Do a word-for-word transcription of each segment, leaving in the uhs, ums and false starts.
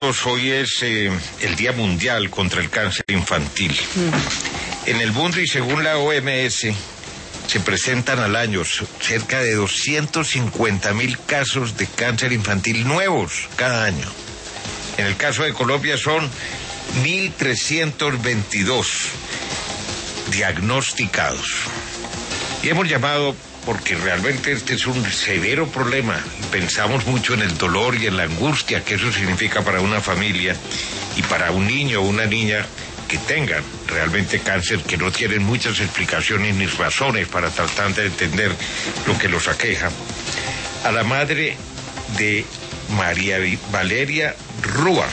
Hoy es eh, el Día Mundial contra el Cáncer Infantil. Mm. En el mundo y según la O M S se presentan al año cerca de doscientos cincuenta mil casos de cáncer infantil nuevos cada año. En el caso de Colombia son mil trescientos veintidós diagnosticados. Y hemos llamado porque realmente este es un severo problema. Pensamos mucho en el dolor y en la angustia que eso significa para una familia y para un niño o una niña que tengan realmente cáncer, que no tienen muchas explicaciones ni razones para tratar de entender lo que los aqueja. A la madre de María Valeria Rúa,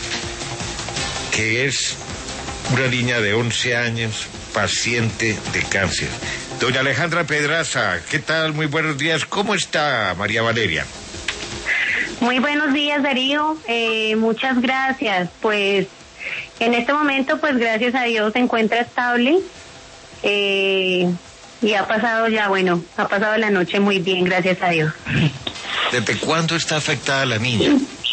que es una niña de once años, paciente de cáncer. Doña Alejandra Pedraza, ¿qué tal? Muy buenos días. ¿Cómo está María Valeria? Muy buenos días, Darío. Eh, muchas gracias. Pues en este momento, pues gracias a Dios se encuentra estable. Eh, y ha pasado ya, bueno, ha pasado la noche muy bien, gracias a Dios. ¿Desde cuándo está afectada la niña?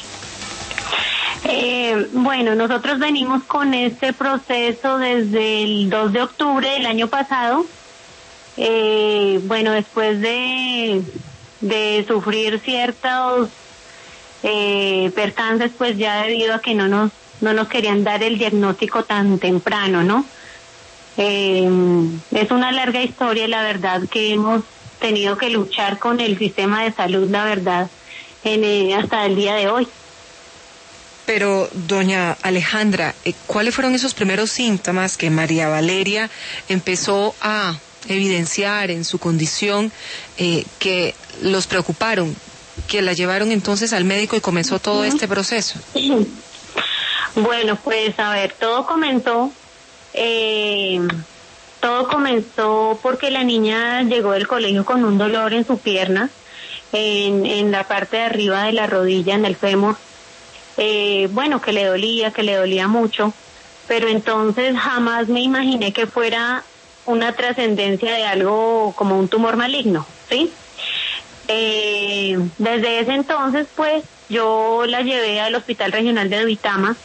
Eh, bueno, nosotros venimos con este proceso desde el dos de octubre del año pasado. Eh, bueno, después de, de sufrir ciertos eh, percances, pues ya debido a que no nos, no nos querían dar el diagnóstico tan temprano, ¿no? Eh, es una larga historia, la verdad, que hemos tenido que luchar con el sistema de salud, la verdad, en, eh, hasta el día de hoy. Pero, doña Alejandra, ¿cuáles fueron esos primeros síntomas que María Valeria empezó a evidenciar en su condición eh, que los preocuparon, que la llevaron entonces al médico y comenzó todo este proceso? Bueno, pues a ver, todo comenzó, eh, todo comenzó porque la niña llegó del colegio con un dolor en su pierna, en, en la parte de arriba de la rodilla, en el fémur. Eh, bueno, que le dolía, que le dolía mucho, pero entonces jamás me imaginé que fuera una trascendencia de algo como un tumor maligno, ¿sí? Eh, desde ese entonces, pues, yo la llevé al Hospital Regional de Duitama,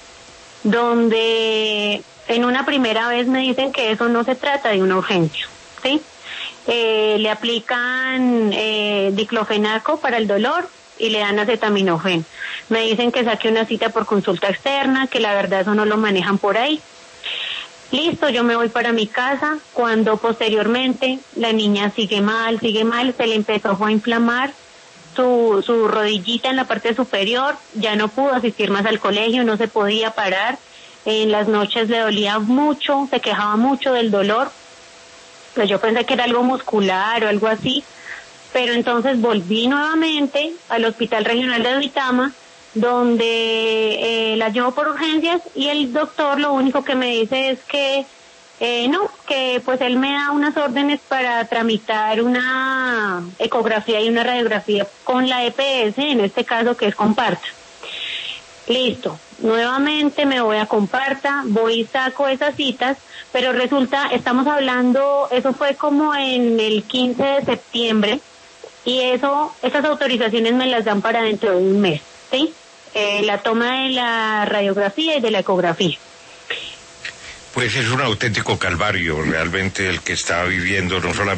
donde en una primera vez me dicen que eso no se trata de una urgencia, ¿sí? Eh, le aplican eh, diclofenaco para el dolor y le dan acetaminofén. Me dicen que saque una cita por consulta externa, que la verdad eso no lo manejan por ahí. Listo, yo me voy para mi casa, cuando posteriormente la niña sigue mal, sigue mal, se le empezó a inflamar su, su rodillita en la parte superior, ya no pudo asistir más al colegio, no se podía parar, en las noches le dolía mucho, se quejaba mucho del dolor, pues yo pensé que era algo muscular o algo así, pero entonces volví nuevamente al Hospital Regional de Duitama, donde eh, la llevo por urgencias y el doctor lo único que me dice es que eh, no, que pues él me da unas órdenes para tramitar una ecografía y una radiografía con la E P S, en este caso que es Comparta. Listo, nuevamente me voy a Comparta, voy y saco esas citas, pero resulta, estamos hablando, eso fue como en el quince de septiembre, y eso, esas autorizaciones me las dan para dentro de un mes, ¿sí? Eh, la toma de la radiografía y de la ecografía. Pues es un auténtico calvario realmente el que está viviendo no solamente